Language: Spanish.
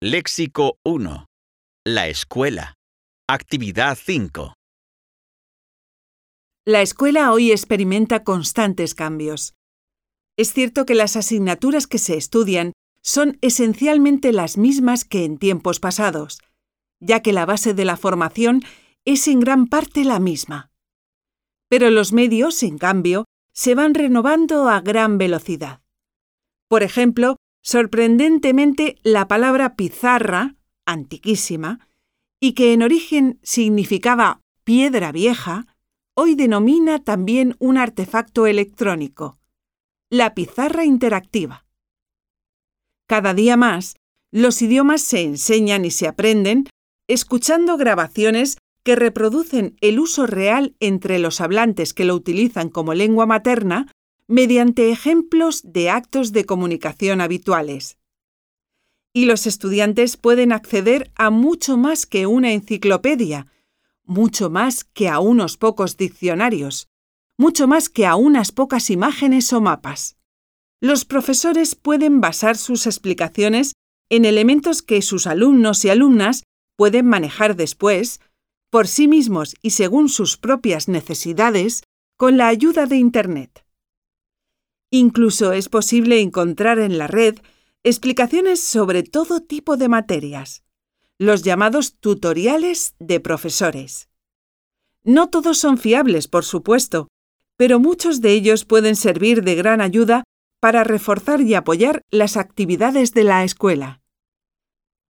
Léxico 1. La escuela. Actividad 5. La escuela hoy experimenta constantes cambios. Es cierto que las asignaturas que se estudian son esencialmente las mismas que en tiempos pasados, ya que la base de la formación es en gran parte la misma. Pero los medios, en cambio, se van renovando a gran velocidad. Por ejemplo, sorprendentemente, la palabra pizarra, antiquísima, y que en origen significaba piedra vieja, hoy denomina también un artefacto electrónico, la pizarra interactiva. Cada día más, los idiomas se enseñan y se aprenden escuchando grabaciones que reproducen el uso real entre los hablantes que lo utilizan como lengua materna mediante ejemplos de actos de comunicación habituales. Y los estudiantes pueden acceder a mucho más que una enciclopedia, mucho más que a unos pocos diccionarios, mucho más que a unas pocas imágenes o mapas. Los profesores pueden basar sus explicaciones en elementos que sus alumnos y alumnas pueden manejar después, por sí mismos y según sus propias necesidades, con la ayuda de Internet. Incluso es posible encontrar en la red explicaciones sobre todo tipo de materias, los llamados tutoriales de profesores. No todos son fiables, por supuesto, pero muchos de ellos pueden servir de gran ayuda para reforzar y apoyar las actividades de la escuela.